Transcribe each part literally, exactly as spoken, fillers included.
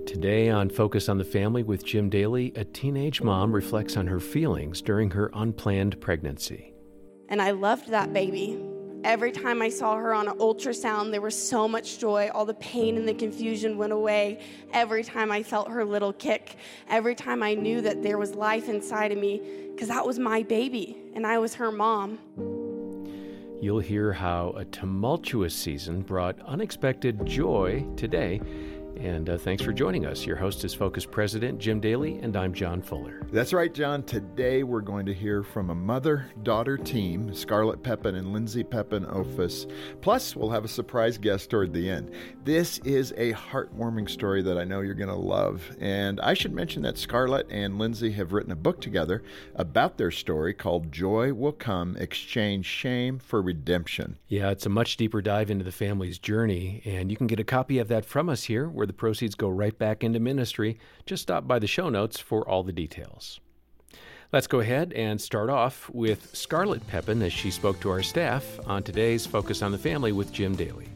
Today on Focus on the Family with Jim Daly, a teenage mom reflects on her feelings during her unplanned pregnancy. And I loved that baby. Every time I saw her on an ultrasound, there was so much joy. All the pain and the confusion went away. Every time I felt her little kick, every time I knew that there was life inside of me, because that was my baby, and I was her mom. You'll hear how a tumultuous season brought unexpected joy today. And uh, thanks for joining us. Your host is Focus President Jim Daly, and I'm John Fuller. That's right, John. Today we're going to hear from a mother-daughter team, Scarlett Pepin and Lindsay Pepin-Ophis. Plus, we'll have a surprise guest toward the end. This is a heartwarming story that I know you're going to love. And I should mention that Scarlett and Lindsay have written a book together about their story called Joy Will Come, Exchange Shame for Redemption. Yeah, it's a much deeper dive into the family's journey, and you can get a copy of that from us here, where the proceeds go right back into ministry. Just stop by the show notes for all the details. Let's go ahead and start off with Scarlett Pepin as she spoke to our staff on today's Focus on the Family with Jim Daly.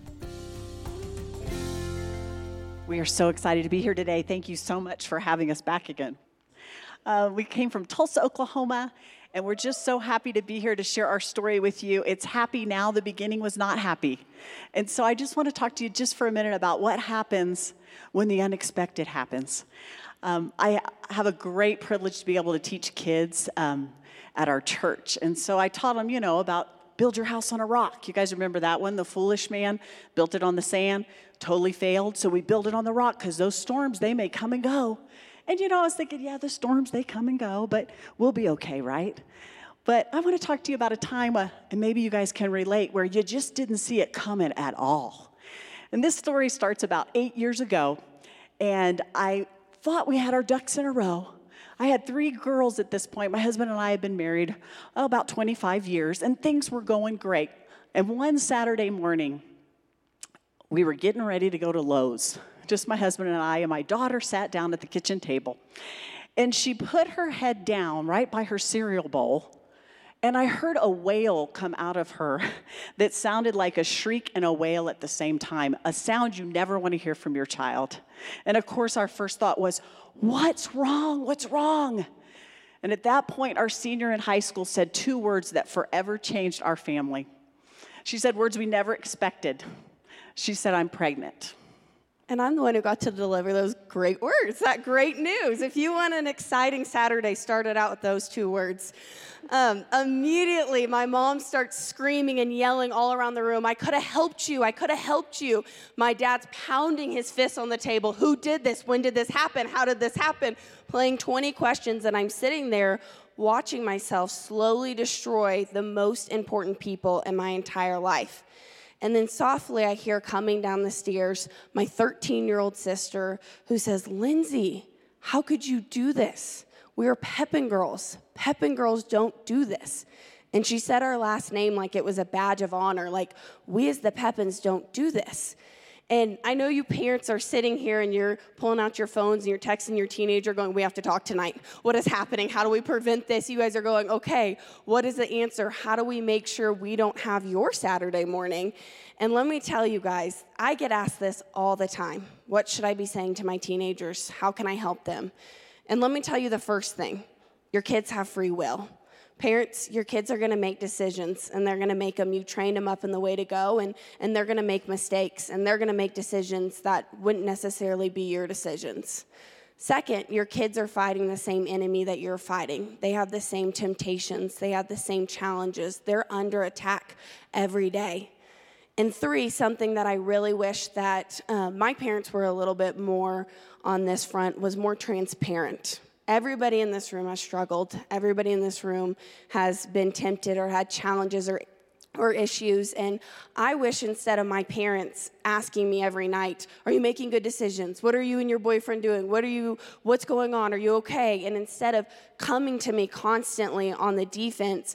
We are so excited to be here today. Thank you so much for having us back again. Uh, we came from Tulsa, Oklahoma, and we're just so happy to be here to share our story with you. It's happy now. The beginning was not happy. And so I just want to talk to you just for a minute about what happens when the unexpected happens. Um, I have a great privilege to be able to teach kids um, at our church. And so I taught them, you know, about build your house on a rock. You guys remember that one? The foolish man built it on the sand, totally failed. So we build it on the rock because those storms, they may come and go. And, you know, I was thinking, yeah, the storms, they come and go, but we'll be okay, right? But I want to talk to you about a time, uh, and maybe you guys can relate, where you just didn't see it coming at all. And this story starts about eight years ago, and I thought we had our ducks in a row. I had three girls at this point. My husband and I had been married oh, about twenty-five years, and things were going great. And one Saturday morning, we were getting ready to go to Lowe's. Just my husband and I, and my daughter sat down at the kitchen table. And she put her head down right by her cereal bowl, and I heard a wail come out of her that sounded like a shriek and a wail at the same time, a sound you never want to hear from your child. And of course, our first thought was, what's wrong? What's wrong? And at that point, our senior in high school said two words that forever changed our family. She said words we never expected. She said, I'm pregnant. And I'm the one who got to deliver those great words, that great news. If you want an exciting Saturday, start it out with those two words. Um, immediately, my mom starts screaming and yelling all around the room, I could have helped you, I could have helped you. My dad's pounding his fist on the table. Who did this? When did this happen? How did this happen? Playing twenty questions, and I'm sitting there watching myself slowly destroy the most important people in my entire life. And then softly I hear coming down the stairs my thirteen-year-old sister who says, Lindsay, how could you do this? We're Pepin girls. Pepin girls don't do this. And she said our last name like it was a badge of honor, like we as the Pepins don't do this. And I know you parents are sitting here and you're pulling out your phones and you're texting your teenager going, we have to talk tonight. What is happening? How do we prevent this? You guys are going, okay, what is the answer? How do we make sure we don't have your Saturday morning? And let me tell you guys, I get asked this all the time. What should I be saying to my teenagers? How can I help them? And let me tell you the first thing. Your kids have free will. Parents, your kids are going to make decisions, and they're going to make them. You trained them up in the way to go, and, and they're going to make mistakes, and they're going to make decisions that wouldn't necessarily be your decisions. Second, your kids are fighting the same enemy that you're fighting. They have the same temptations. They have the same challenges. They're under attack every day. And three, something that I really wish that uh, my parents were a little bit more on this front was more transparent. Everybody in this room has struggled. Everybody in this room has been tempted or had challenges or or issues. And I wish instead of my parents asking me every night, are you making good decisions? What are you and your boyfriend doing? What are you, what's going on? Are you okay? And instead of coming to me constantly on the defense,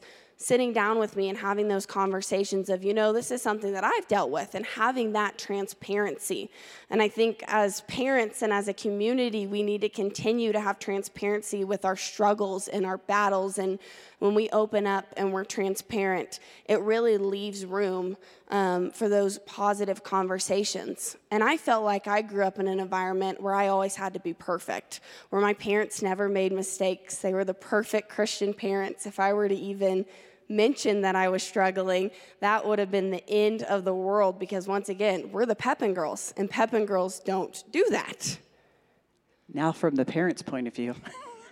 sitting down with me and having those conversations of, you know, this is something that I've dealt with, and having that transparency. And I think as parents and as a community, we need to continue to have transparency with our struggles and our battles. And when we open up and we're transparent, it really leaves room um, for those positive conversations. And I felt like I grew up in an environment where I always had to be perfect, where my parents never made mistakes. They were the perfect Christian parents. If I were to even mention that I was struggling, that would have been the end of the world, because once again, we're the Pepin girls, and Pepin girls don't do that. Now from the parents' point of view.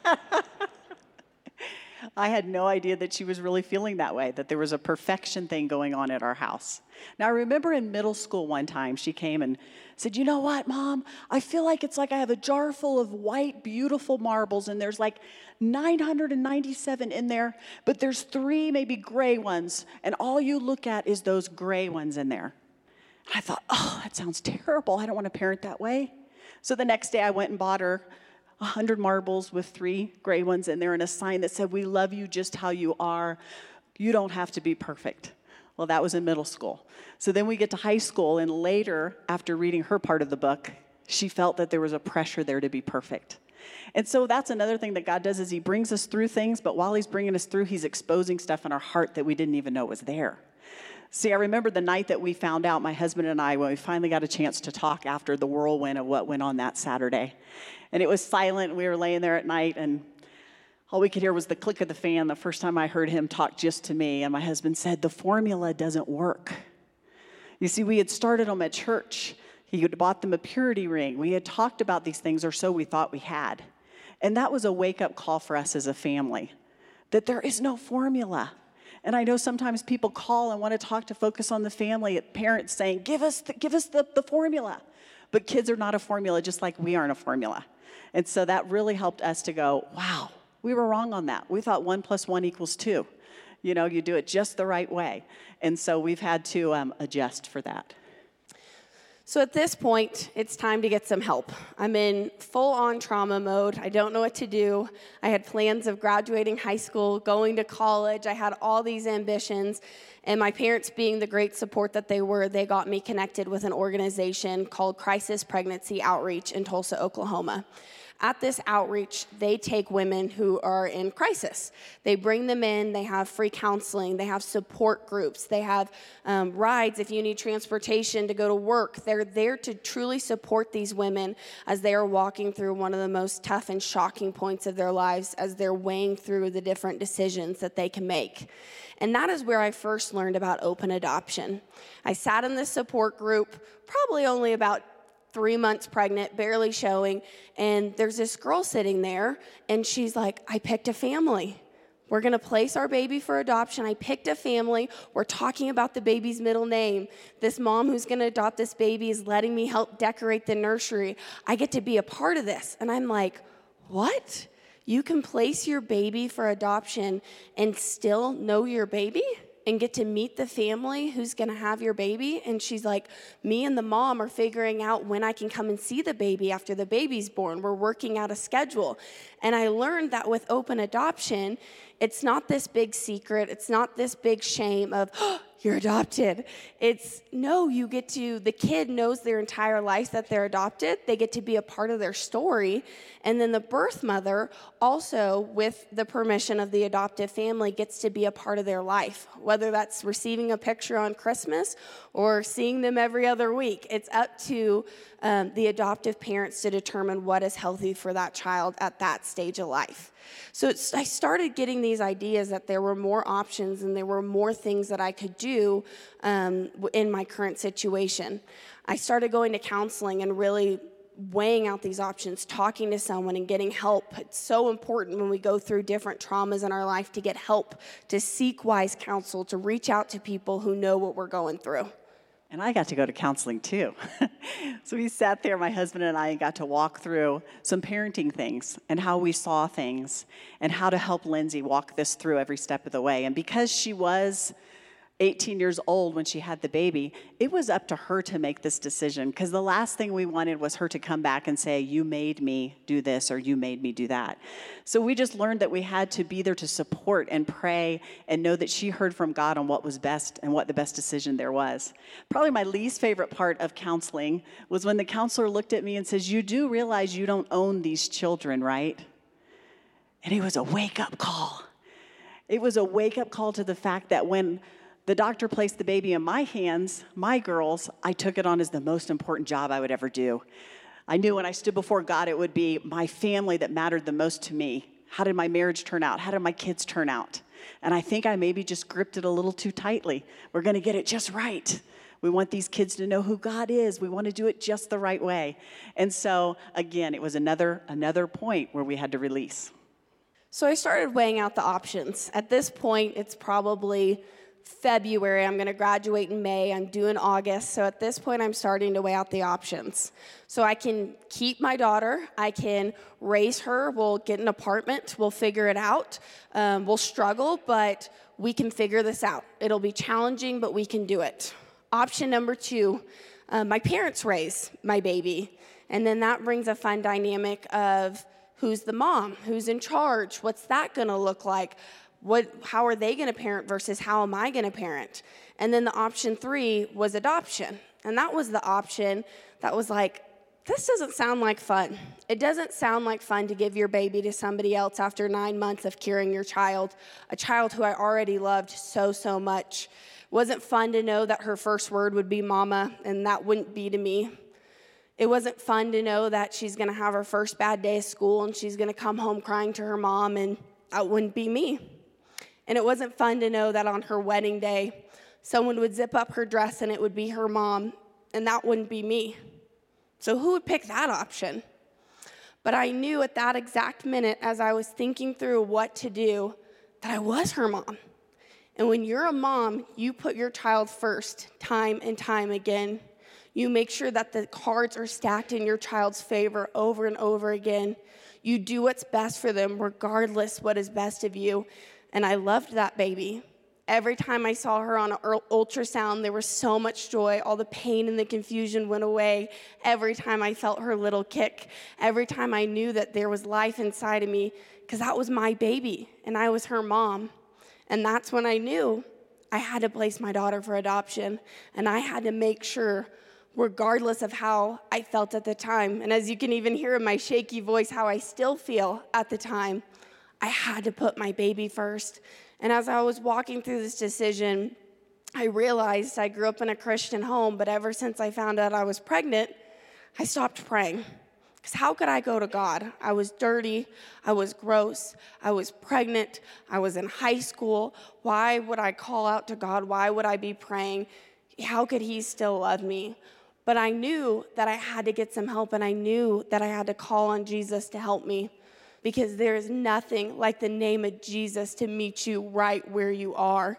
I had no idea that she was really feeling that way, that there was a perfection thing going on at our house. Now, I remember in middle school one time, she came and said, you know what, Mom? I feel like it's like I have a jar full of white, beautiful marbles, and there's like nine hundred ninety-seven in there, but there's three maybe gray ones, and all you look at is those gray ones in there. I thought, oh, that sounds terrible. I don't want to parent that way. So the next day, I went and bought her one hundred marbles with three gray ones in there and a sign that said, we love you just how you are. You don't have to be perfect. Well, that was in middle school. So then we get to high school, and later, after reading her part of the book, she felt that there was a pressure there to be perfect. And so that's another thing that God does, is he brings us through things, but while he's bringing us through, he's exposing stuff in our heart that we didn't even know was there. See, I remember the night that we found out, my husband and I, when we finally got a chance to talk after the whirlwind of what went on that Saturday. And it was silent. We were laying there at night, and all we could hear was the click of the fan the first time I heard him talk just to me. And my husband said, the formula doesn't work. You see, we had started him at church. He had bought them a purity ring. We had talked about these things, or so we thought we had. And that was a wake-up call for us as a family, that there is no formula. And I know sometimes people call and want to talk to Focus on the Family, parents saying, give us the, give us the, the formula. But kids are not a formula, just like we aren't a formula. And so that really helped us to go, wow, we were wrong on that. We thought one plus one equals two. You know, you do it just the right way. And so we've had to um, adjust for that. So at this point, it's time to get some help. I'm in full-on trauma mode. I don't know what to do. I had plans of graduating high school, going to college. I had all these ambitions. And my parents, being the great support that they were, they got me connected with an organization called Crisis Pregnancy Outreach in Tulsa, Oklahoma. At this outreach, they take women who are in crisis. They bring them in. They have free counseling. They have support groups. They have um, rides if you need transportation to go to work. They're there to truly support these women as they are walking through one of the most tough and shocking points of their lives, as they're weighing through the different decisions that they can make. And that is where I first learned about open adoption. I sat in this support group, probably only about three months pregnant, barely showing, and there's this girl sitting there, and she's like, I picked a family. We're going to place our baby for adoption. I picked a family. We're talking about the baby's middle name. This mom who's going to adopt this baby is letting me help decorate the nursery. I get to be a part of this. And I'm like, what? You can place your baby for adoption and still know your baby? And get to meet the family who's going to have your baby? And she's like, me and the mom are figuring out when I can come and see the baby after the baby's born. We're working out a schedule. And I learned that with open adoption, it's not this big secret. It's not this big shame of, oh, you're adopted. It's, no, you get to, the kid knows their entire life that they're adopted. They get to be a part of their story. And then the birth mother also, with the permission of the adoptive family, gets to be a part of their life, whether that's receiving a picture on Christmas or seeing them every other week. It's up to um, the adoptive parents to determine what is healthy for that child at that stage of life. So it's, I started getting these ideas that there were more options and there were more things that I could do um, in my current situation. I started going to counseling and really weighing out these options, talking to someone and getting help. It's so important when we go through different traumas in our life to get help, to seek wise counsel, to reach out to people who know what we're going through. And I got to go to counseling too. So we sat there, my husband and I, and got to walk through some parenting things and how we saw things and how to help Lindsay walk this through every step of the way. And because she was eighteen years old when she had the baby, it was up to her to make this decision, because the last thing we wanted was her to come back and say, you made me do this or you made me do that. So we just learned that we had to be there to support and pray and know that she heard from God on what was best and what the best decision there was. Probably my least favorite part of counseling was when the counselor looked at me and says, you do realize you don't own these children, right? And it was a wake-up call. It was a wake-up call to the fact that when the doctor placed the baby in my hands, my girls, I took it on as the most important job I would ever do. I knew when I stood before God, it would be my family that mattered the most to me. How did my marriage turn out? How did my kids turn out? And I think I maybe just gripped it a little too tightly. We're going to get it just right. We want these kids to know who God is. We want to do it just the right way. And so, again, it was another, another point where we had to release. So I started weighing out the options. At this point, it's probably February. I'm going to graduate in May. I'm due in August. So at this point, I'm starting to weigh out the options. So I can keep my daughter. I can raise her. We'll get an apartment. We'll figure it out. Um, we'll struggle, but we can figure this out. It'll be challenging, but we can do it. Option number two, uh, my parents raise my baby. And then that brings a fun dynamic of who's the mom, who's in charge, what's that going to look like? What, how are they going to parent versus how am I going to parent? And then the option three was adoption. And that was the option that was like, this doesn't sound like fun. It doesn't sound like fun to give your baby to somebody else after nine months of carrying your child, a child who I already loved so, so much. It wasn't fun to know that her first word would be mama, and that wouldn't be to me. It wasn't fun to know that she's going to have her first bad day of school and she's going to come home crying to her mom, and that wouldn't be me. And it wasn't fun to know that on her wedding day, someone would zip up her dress and it would be her mom, and that wouldn't be me. So who would pick that option? But I knew at that exact minute, as I was thinking through what to do, that I was her mom. And when you're a mom, you put your child first time and time again. You make sure that the cards are stacked in your child's favor over and over again. You do what's best for them, regardless what is best of you. And I loved that baby. Every time I saw her on an ultrasound, there was so much joy. All the pain and the confusion went away. Every time I felt her little kick, every time I knew that there was life inside of me, because that was my baby, and I was her mom. And that's when I knew I had to place my daughter for adoption, and I had to make sure, regardless of how I felt at the time, and as you can even hear in my shaky voice how I still feel at the time, I had to put my baby first. And as I was walking through this decision, I realized I grew up in a Christian home, but ever since I found out I was pregnant, I stopped praying. Because how could I go to God? I was dirty, I was gross, I was pregnant, I was in high school. Why would I call out to God? Why would I be praying? How could he still love me? But I knew that I had to get some help, and I knew that I had to call on Jesus to help me. Because there is nothing like the name of Jesus to meet you right where you are.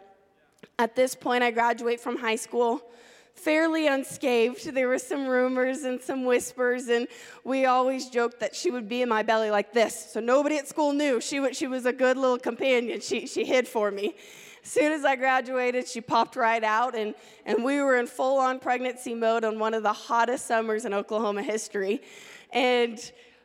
At this point, I graduate from high school fairly unscathed. There were some rumors and some whispers, and we always joked that she would be in my belly like this, so nobody at school knew. She, w- she was a good little companion. She, she hid for me. As soon as I graduated, she popped right out, and, and we were in full-on pregnancy mode on one of the hottest summers in Oklahoma history. And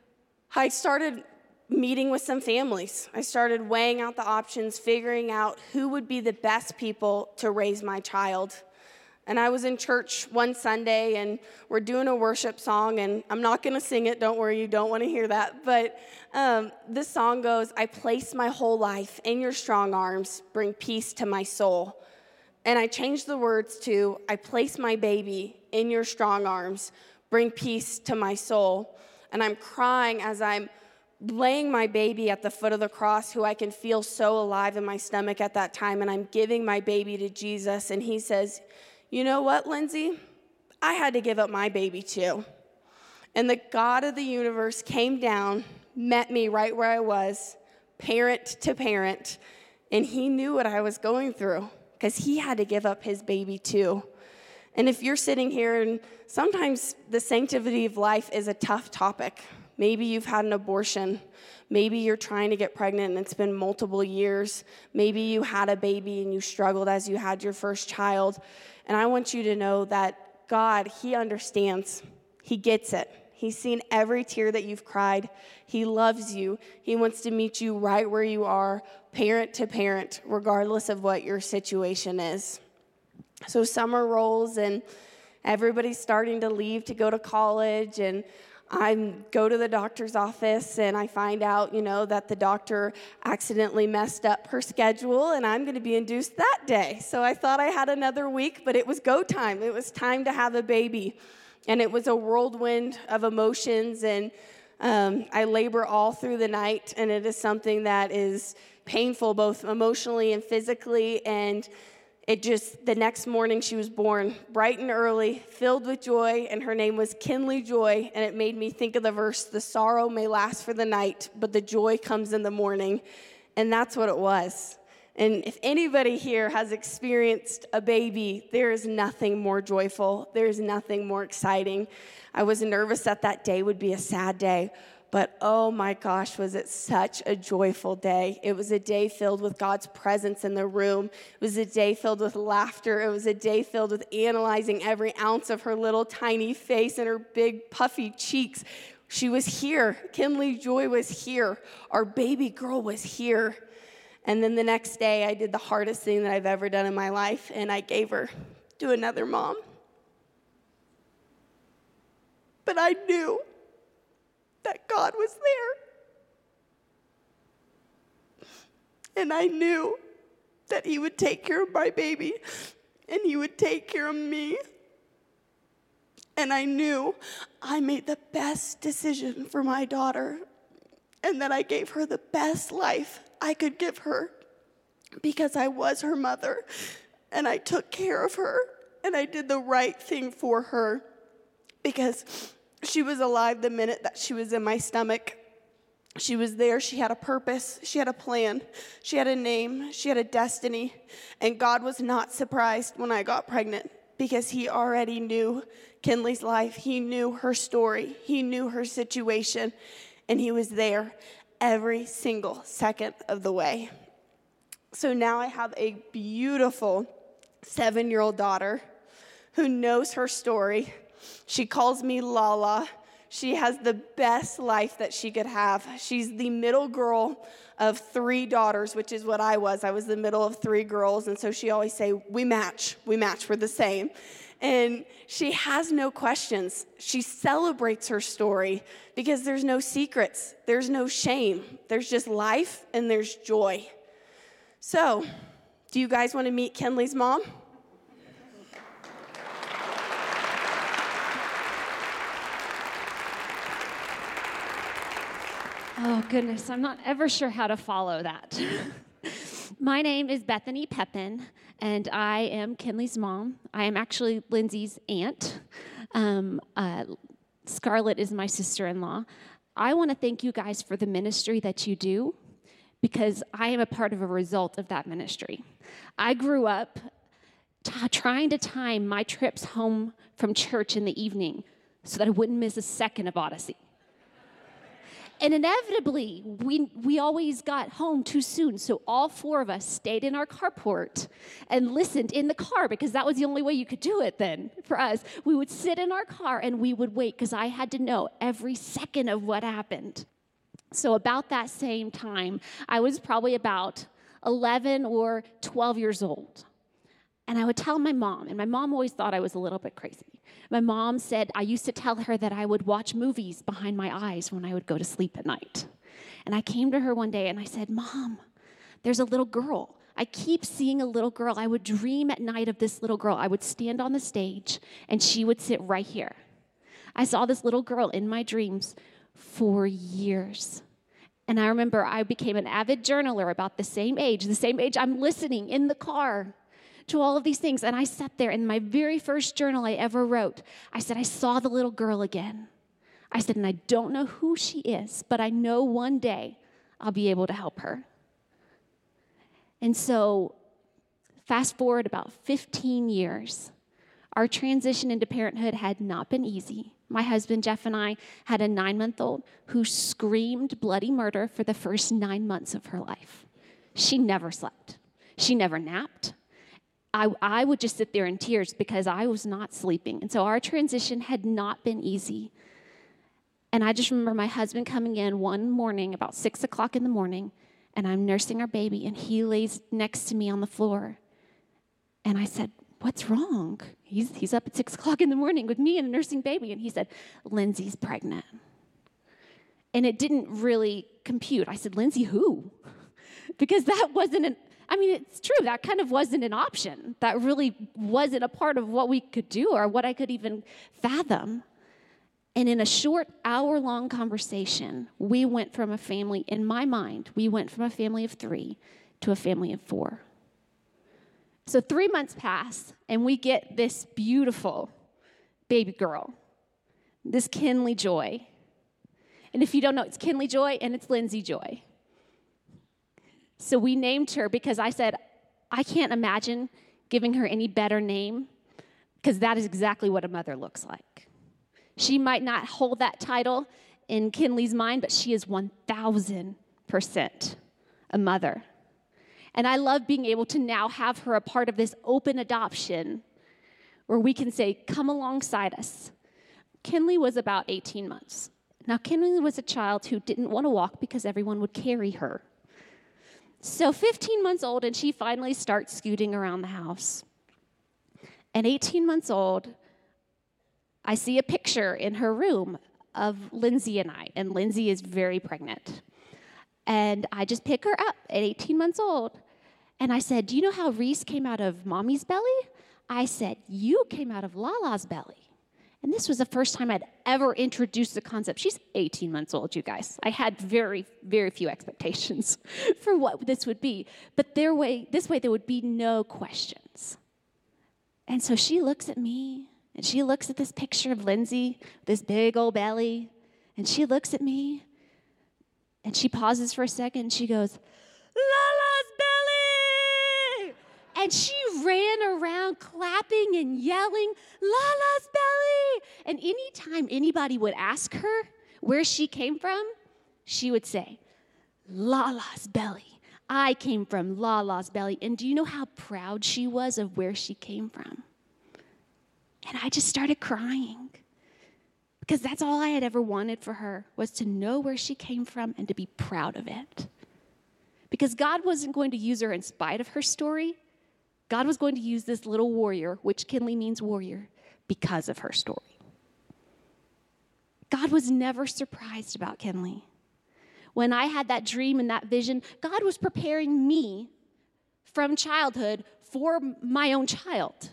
I started meeting with some families. I started weighing out the options, figuring out who would be the best people to raise my child. And I was in church one Sunday, and we're doing a worship song, and I'm not going to sing it. Don't worry, you don't want to hear that. But um, this song goes, I place my whole life in your strong arms, bring peace to my soul. And I changed the words to, I place my baby in your strong arms, bring peace to my soul. And I'm crying as I'm laying my baby at the foot of the cross, who I can feel so alive in my stomach at that time, and I'm giving my baby to Jesus, and he says, you know what, Lindsay? I had to give up my baby too. And the God of the universe came down, met me right where I was, parent to parent, and he knew what I was going through because he had to give up his baby too. And if you're sitting here, and sometimes the sanctity of life is a tough topic, Maybe you've had an abortion. Maybe you're trying to get pregnant and it's been multiple years. Maybe you had a baby and you struggled as you had your first child. And I want you to know that God, He understands. He gets it. He's seen every tear that you've cried. He loves you. He wants to meet you right where you are, parent to parent, regardless of what your situation is. So summer rolls and everybody's starting to leave to go to college, and I go to the doctor's office and I find out, you know, that the doctor accidentally messed up her schedule and I'm going to be induced that day. So I thought I had another week, but it was go time. It was time to have a baby. And it was a whirlwind of emotions, and um, I labor all through the night, and it is something that is painful both emotionally and physically, and it just, the next morning she was born, bright and early, filled with joy, and her name was Kinley Joy, and it made me think of the verse, the sorrow may last for the night, but the joy comes in the morning, and that's what it was. And if anybody here has experienced a baby, there is nothing more joyful. There is nothing more exciting. I was nervous that that day would be a sad day, but oh my gosh, was it such a joyful day. It was a day filled with God's presence in the room. It was a day filled with laughter. It was a day filled with analyzing every ounce of her little tiny face and her big puffy cheeks. She was here. Kinley Joy was here. Our baby girl was here. And then the next day, I did the hardest thing that I've ever done in my life, and I gave her to another mom. But I knew that God was there. And I knew that He would take care of my baby, and He would take care of me. And I knew I made the best decision for my daughter, and that I gave her the best life I could give her because I was her mother, and I took care of her, and I did the right thing for her because she was alive the minute that she was in my stomach. She was there. She had a purpose. She had a plan. She had a name. She had a destiny, and God was not surprised when I got pregnant because He already knew Kinley's life. He knew her story. He knew her situation, and He was there every single second of the way. So now I have a beautiful seven-year-old daughter who knows her story. She calls me Lala. She has the best life that she could have. She's the middle girl of three daughters, which is what I was. I was the middle of three girls, and so she always say, we match, we match, we're the same. And she has no questions. She celebrates her story because there's no secrets. There's no shame. There's just life and there's joy. So, do you guys want to meet Kinley's mom? Oh, goodness. I'm not ever sure how to follow that. My name is Bethany Pepin, and I am Kinley's mom. I am actually Lindsay's aunt. Um, uh, Scarlett is my sister-in-law. I want to thank you guys for the ministry that you do because I am a part of a result of that ministry. I grew up t- trying to time my trips home from church in the evening so that I wouldn't miss a second of Odyssey. And inevitably, we we always got home too soon, so all four of us stayed in our carport and listened in the car because that was the only way you could do it then for us. We would sit in our car and we would wait because I had to know every second of what happened. So about that same time, I was probably about eleven or twelve years old. And I would tell my mom, and my mom always thought I was a little bit crazy. My mom said I used to tell her that I would watch movies behind my eyes when I would go to sleep at night. And I came to her one day and I said, Mom, there's a little girl. I keep seeing a little girl. I would dream at night of this little girl. I would stand on the stage and she would sit right here. I saw this little girl in my dreams for years. And I remember I became an avid journaler about the same age, the same age I'm listening in the car to all of these things. And I sat there in my very first journal I ever wrote. I said, I saw the little girl again. I said, and I don't know who she is, but I know one day I'll be able to help her. And so fast forward about fifteen years, our transition into parenthood had not been easy. My husband, Jeff, and I had a nine-month-old who screamed bloody murder for the first nine months of her life. She never slept. She never napped. I, I would just sit there in tears because I was not sleeping. And so our transition had not been easy. And I just remember my husband coming in one morning, about six o'clock in the morning, and I'm nursing our baby, and he lays next to me on the floor. And I said, what's wrong? He's, he's up at six o'clock in the morning with me and a nursing baby. And he said, Lindsay's pregnant. And it didn't really compute. I said, Lindsay who? Because that wasn't an, I mean, it's true, that kind of wasn't an option. That really wasn't a part of what we could do or what I could even fathom. And in a short hour-long conversation, we went from a family, in my mind, we went from a family of three to a family of four. So three months pass, and we get this beautiful baby girl, this Kinley Joy. And if you don't know, it's Kinley Joy, and it's Lindsay Joy. So we named her because I said, I can't imagine giving her any better name, because that is exactly what a mother looks like. She might not hold that title in Kinley's mind, but she is one thousand percent a mother. And I love being able to now have her a part of this open adoption where we can say, come alongside us. Kinley was about eighteen months. Now, Kinley was a child who didn't want to walk because everyone would carry her. So fifteen months old, and she finally starts scooting around the house. And eighteen months old, I see a picture in her room of Lindsay and I, and Lindsay is very pregnant. And I just pick her up at eighteen months old, and I said, do you know how Reese came out of mommy's belly? I said, you came out of Lala's belly. And this was the first time I'd ever introduced the concept. She's eighteen months old, you guys. I had very, very few expectations for what this would be. But their way, this way there would be no questions. And so she looks at me, and she looks at this picture of Lindsay, this big old belly, and she looks at me, and she pauses for a second, and she goes, Lala's belly! And she ran around clapping and yelling, Lala's belly! And anytime anybody would ask her where she came from, she would say, Lala's belly. I came from Lala's belly. And do you know how proud she was of where she came from? And I just started crying because that's all I had ever wanted for her, was to know where she came from and to be proud of it. Because God wasn't going to use her in spite of her story. God was going to use this little warrior, which Kinley means warrior, because of her story. God was never surprised about Kinley. When I had that dream and that vision, God was preparing me from childhood for my own child.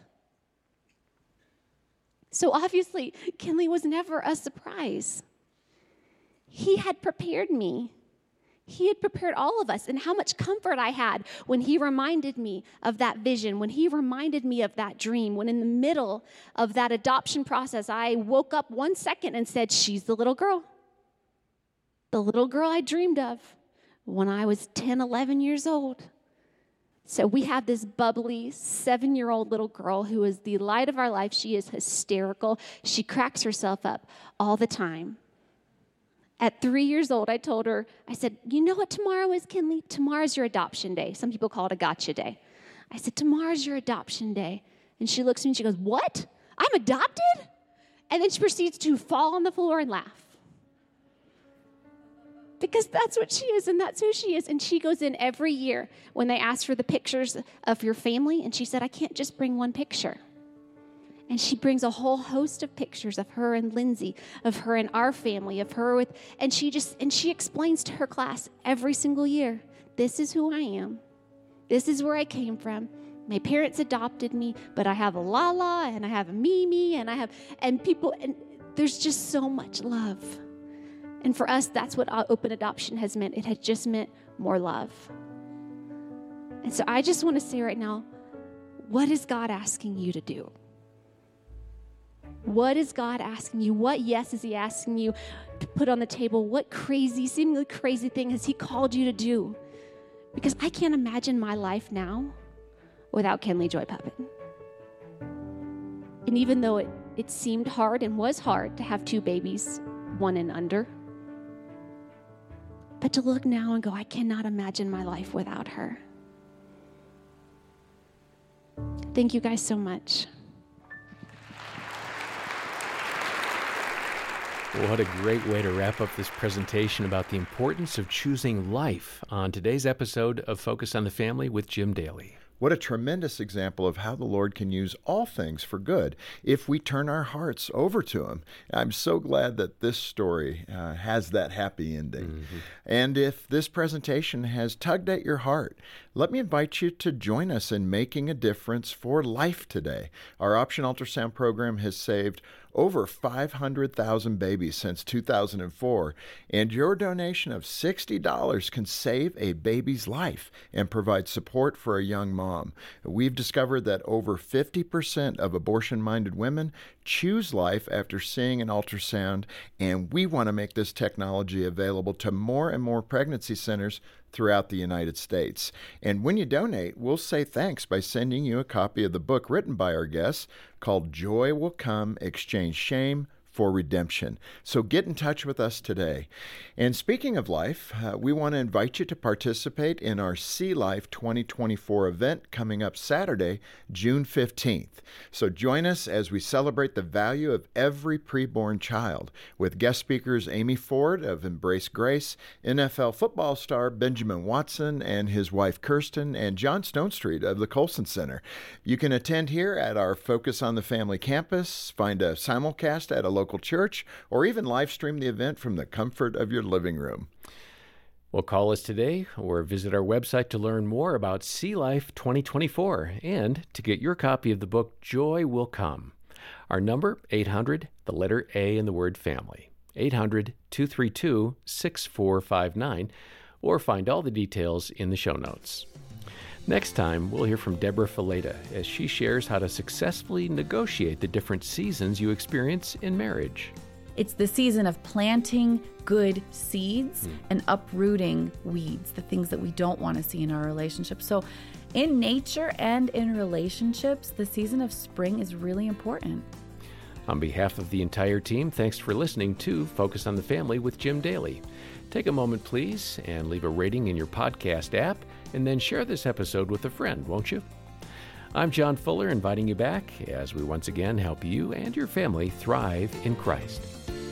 So obviously, Kinley was never a surprise. He had prepared me. He had prepared all of us, and how much comfort I had when he reminded me of that vision, when he reminded me of that dream, when in the middle of that adoption process, I woke up one second and said, she's the little girl. The little girl I dreamed of when I was ten, eleven years old. So we have this bubbly seven-year-old little girl who is the light of our life. She is hysterical. She cracks herself up all the time. At three years old, I told her, I said, you know what tomorrow is, Kinley? Tomorrow's your adoption day. Some people call it a gotcha day. I said, tomorrow's your adoption day. And she looks at me and she goes, what? I'm adopted? And then she proceeds to fall on the floor and laugh. Because that's what she is, and that's who she is. And she goes in every year when they ask for the pictures of your family, and she said, I can't just bring one picture. And she brings a whole host of pictures of her and Lindsay, of her and our family, of her with, and she just, and she explains to her class every single year, this is who I am. This is where I came from. My parents adopted me, but I have a Lala, and I have a Mimi, and I have, and people, and there's just so much love. And for us, that's what open adoption has meant. It has just meant more love. And so I just want to say right now, what is God asking you to do? What is God asking you? What yes is he asking you to put on the table? What crazy, seemingly crazy thing has he called you to do? Because I can't imagine my life now without Kinley Joy Peppin. And even though it it seemed hard and was hard to have two babies, one and under. But to look now and go, I cannot imagine my life without her. Thank you guys so much. What a great way to wrap up this presentation about the importance of choosing life on today's episode of Focus on the Family with Jim Daly. What a tremendous example of how the Lord can use all things for good if we turn our hearts over to Him. I'm so glad that this story uh, has that happy ending. Mm-hmm. And if this presentation has tugged at your heart, let me invite you to join us in making a difference for life today. Our Option Ultrasound program has saved over five hundred thousand babies since two thousand four, and your donation of sixty dollars can save a baby's life and provide support for a young mom. We've discovered that over fifty percent of abortion-minded women choose life after seeing an ultrasound, and we want to make this technology available to more and more pregnancy centers throughout the United States. And when you donate, we'll say thanks by sending you a copy of the book written by our guests called Joy Will Come, Exchange Shame for Redemption. So get in touch with us today. And speaking of life, uh, we want to invite you to participate in our See Life twenty twenty-four event coming up Saturday, June fifteenth. So join us as we celebrate the value of every preborn child with guest speakers Amy Ford of Embrace Grace, N F L football star Benjamin Watson and his wife Kirsten, and John Stonestreet of the Colson Center. You can attend here at our Focus on the Family campus, find a simulcast at a local church, or even live stream the event from the comfort of your living room. Well, call us today or visit our website to learn more about See Life twenty twenty-four and to get your copy of the book Joy Will Come. Our number, eight hundred, the letter A in the word family, eight hundred, two three two, six four five nine, or find all the details in the show notes. Next time, we'll hear from Deborah Fileta as she shares how to successfully negotiate the different seasons you experience in marriage. It's the season of planting good seeds mm. and uprooting weeds, the things that we don't want to see in our relationships. So in nature and in relationships, the season of spring is really important. On behalf of the entire team, thanks for listening to Focus on the Family with Jim Daly. Take a moment, please, and leave a rating in your podcast app, and then share this episode with a friend, won't you? I'm John Fuller, inviting you back as we once again help you and your family thrive in Christ.